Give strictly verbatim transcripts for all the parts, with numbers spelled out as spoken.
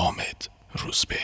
حامد روزبه.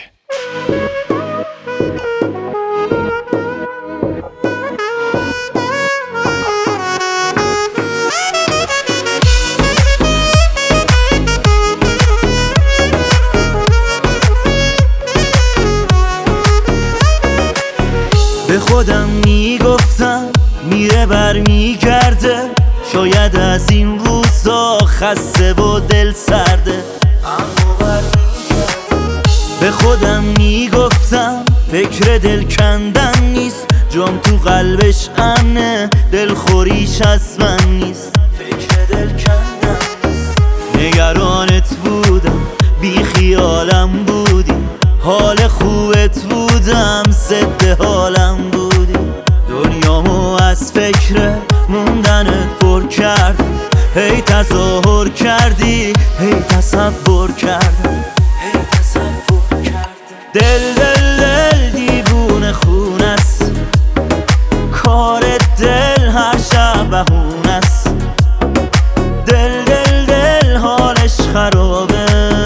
به خودم میگفتم میره بر میگرده، شاید از این روزا خسته و دل سرده، اما بر میگرده. به خودم میگفتم فکر دل کندن نیست، جام تو قلبش امنه، دلخوریش از من نیست. فکر دل کندن نیست. نگرانت بودم بی خیالم بودی، حال خوبت بودم ضد حالم بودی. دنیامو از فکر موندنت پر کردی، هی تظاهر کردی، هی تصور کردی، هی تصور کردی. دل دل دل دیوونه خون است، کار دل هر شب بهونه است. دل دل دل حالش خرابه،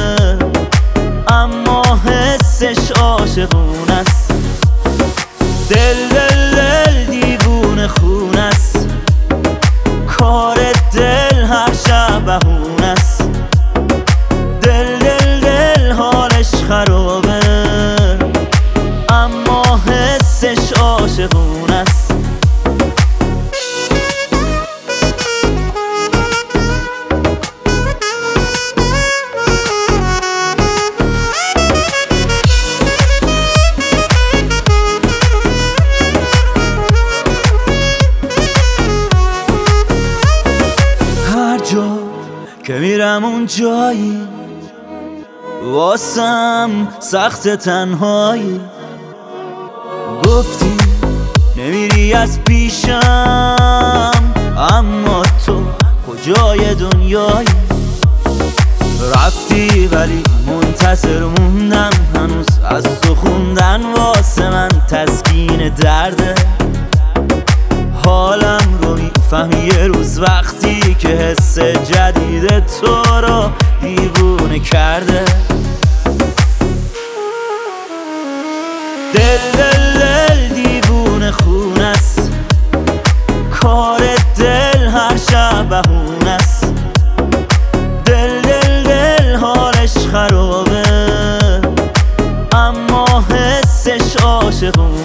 اما حسش عاشقون است. دل دل دل دیوونه خون است، کار دل هر شب بهونه است. دل دل دل حالش خرابه، اما حسش عاشقون است. که میرم اون جایی واسم سخت تنهایی، گفتی نمیری از پیشم، اما تو کجای دنیایی؟ رفتی ولی منتظر موندم هنوز، از تو خوندن واسه من تسکین درده. حالم رو میفهمی یه روز وقتی که حس جدید تو رو دیوونه کرده. دل دل دل دیوونه خون است، کار دل هر شب بهونه است. دل دل دل حالش خرابه، اما حسش عاشقونه.